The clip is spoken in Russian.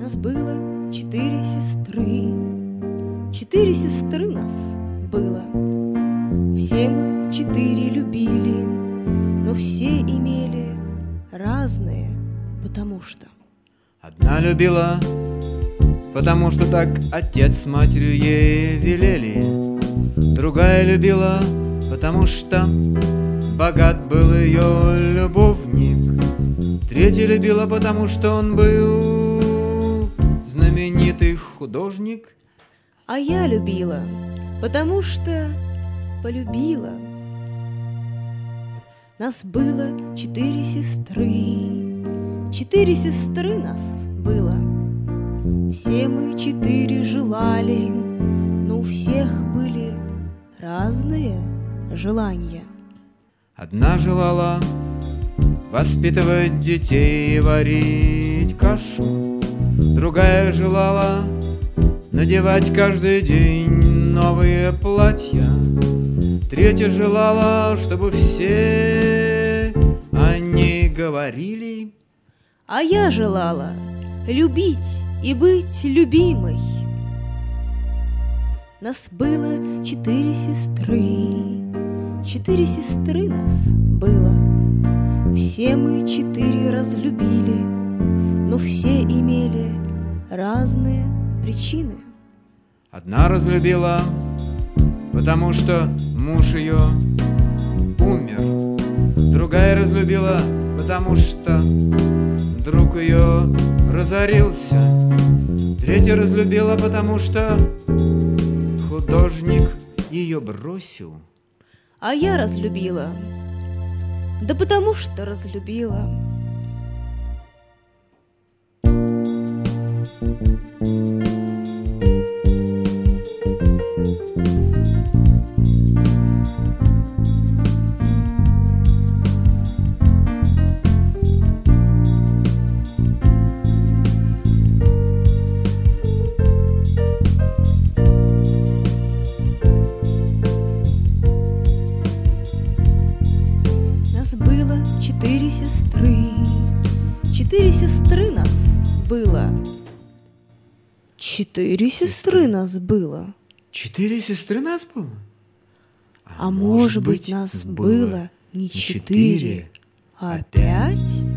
Нас было 4 сестры, 4 сестры нас было. Все мы 4 любили, но все имели разные, потому что. Одна любила, потому что так отец с матерью ей велели. Другая любила, потому что богат был ее любовник. Третья любила, потому что он был знаменитый художник. А я любила, потому что полюбила. Нас было 4 сестры, 4 сестры нас было. Все мы 4 желали, но у всех были разные желания. Одна желала воспитывать детей и варить кашу. Другая желала надевать каждый день новые платья. Третья желала, чтобы все о ней говорили. А я желала любить и быть любимой. Нас было 4 сестры, 4 сестры нас было. Все мы 4 разлюбили, но все имели разные причины. Одна разлюбила, потому что муж ее умер. Другая разлюбила, потому что друг ее разорился. Третья разлюбила, потому что художник ее бросил. А я разлюбила, да потому что разлюбила. Нас было 4 сестры, 4 сестры нас было. 4 сестры нас было. 4 сестры нас было? А может быть, нас было не 4, а 5?